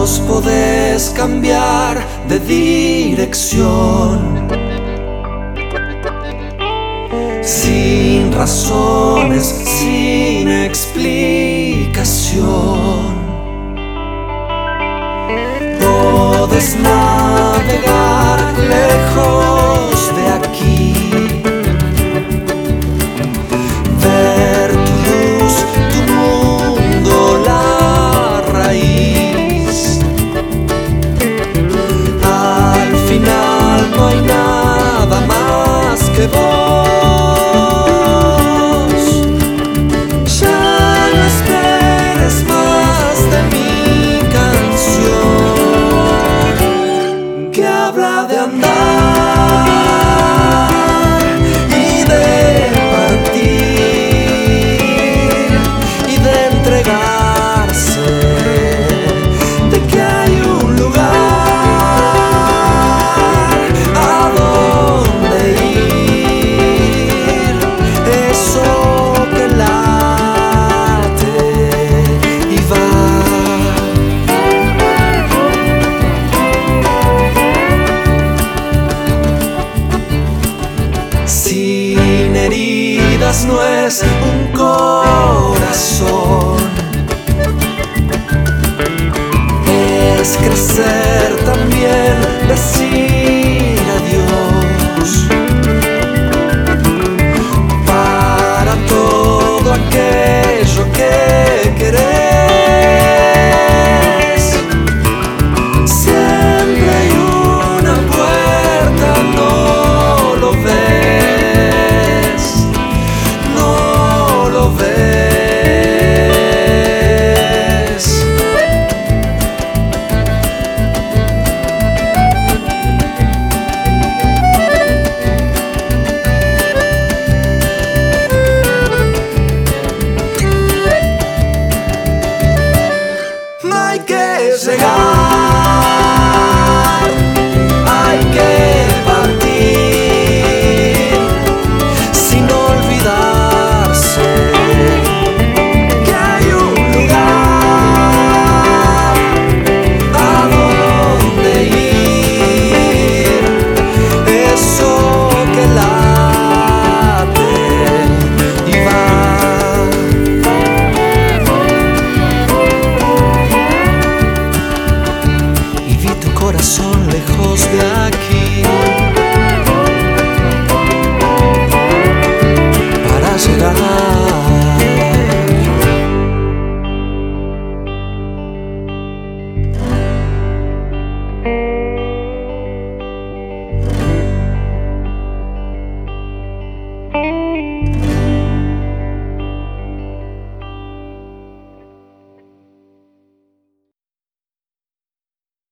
vos podés cambiar de dirección sin razones, sin explicación. Podés navegar lejos de aquí, ver tu luz, tu mundo, la raíz. Al final no hay nada más que vos. Ya no esperes más de mi canción, que habla de andar y de partir y de entregarse, de que hay un lugar a donde ir, eso que late y va. Sin heridas no es un corazón, es crecer también